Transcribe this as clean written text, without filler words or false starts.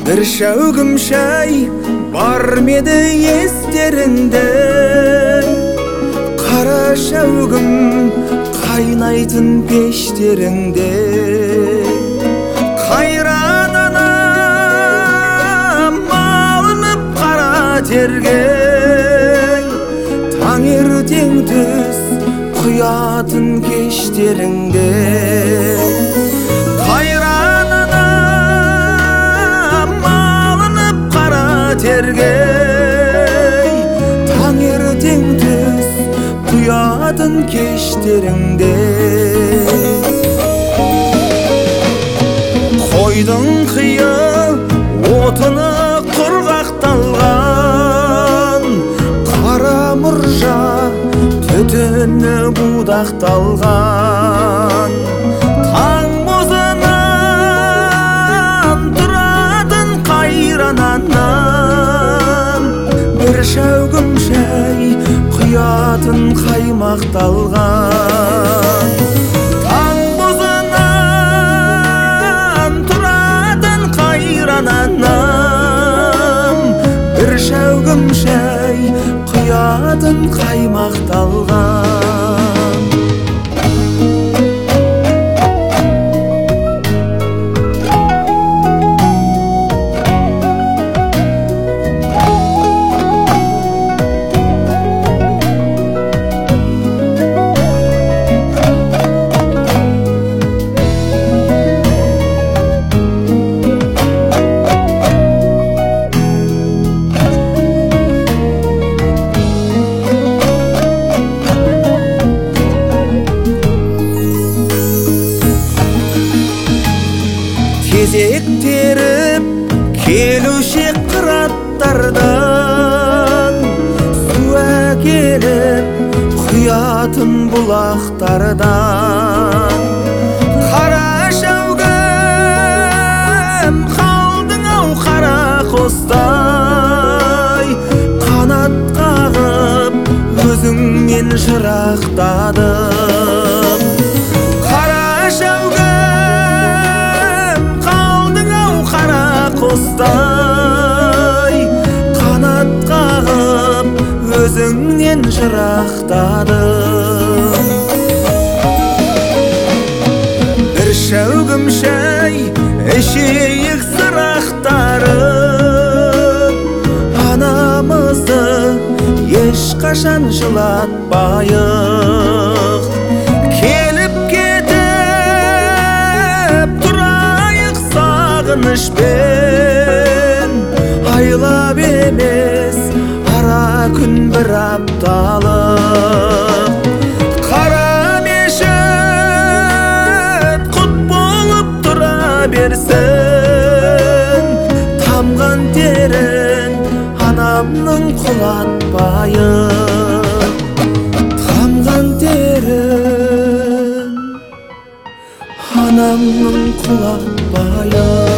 Bir şəugüm şəy бар medi естеріңде? Қара шәугім қайнайтын пештеріңде. Қайранына малынып қара терге, таңертең түс құятын кештеріңде. Қайранына малынып қара терге, таңертең түс құятын кештеріңде. Қойдың қия отыны құрғақталған, қара мұржа түтіні будақталған. Таң бозынан тұратын қайрананнан, бір шәугім шәй құятын қаймақталған. Таң бозынан тұратын қайрананнан, бір шәугім шәй құятын қаймақталған. Кезек теріп келуші қыраттардан, су әкеліп құятын бұлақтардан. Қара шәугім қалдың ау қара қостай, қанат қағып өзіңмен жырақтадым. Қара шәугім қалдың ау қара қостай, қанат қағып өзіңнен жырақтадым. Bir шәугім шәй ішейік сырақтарын, анамызды ешқашан жылатпайық. Келіп кетіп тұрайық сағынышпен, айлап емес ара күн бір апталық. Қара мешіт құт болып тұра берсін, тамған терін анамның құлатпайық. Тамған терін анамның құлатпайық.